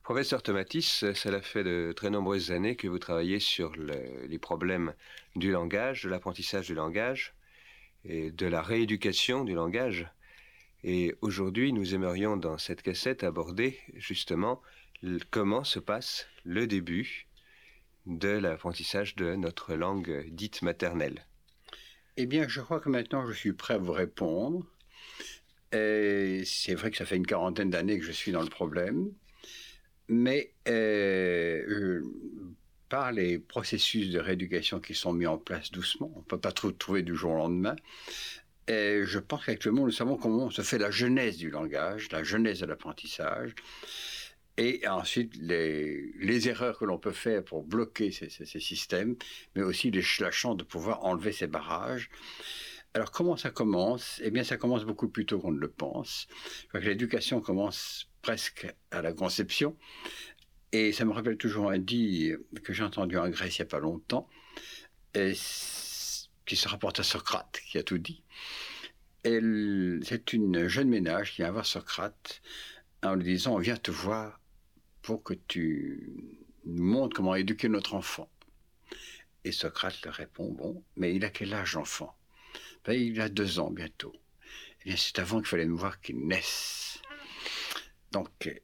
Professeur Tomatis, cela fait de très nombreuses années que vous travaillez sur les problèmes du langage, de l'apprentissage du langage et de la rééducation du langage. Et aujourd'hui, nous aimerions dans cette cassette aborder justement comment se passe le début de l'apprentissage de notre langue dite maternelle. Eh bien, je crois que maintenant je suis prêt à vous répondre. Et c'est vrai que ça fait une quarantaine d'années que je suis dans le problème, mais par les processus de rééducation qui sont mis en place doucement, on ne peut pas tout trouver du jour au lendemain, et je pense qu'actuellement nous savons comment se fait la genèse du langage, la genèse de l'apprentissage, et ensuite les erreurs que l'on peut faire pour bloquer ces systèmes, mais aussi la chance de pouvoir enlever ces barrages. Alors comment ça commence ? Eh bien ça commence beaucoup plus tôt qu'on ne le pense. Je crois que l'éducation commence presque à la conception. Et ça me rappelle toujours un dit que j'ai entendu en Grèce il n'y a pas longtemps, qui se rapporte à Socrate, qui a tout dit. C'est une jeune ménage qui vient voir Socrate en lui disant « On vient te voir pour que tu nous montres comment éduquer notre enfant. » Et Socrate leur répond « Bon, mais il a quel âge l'enfant ?» Ben, il a 2 ans bientôt. Eh bien, c'est avant qu'il fallait me voir qu'il naisse. Donc,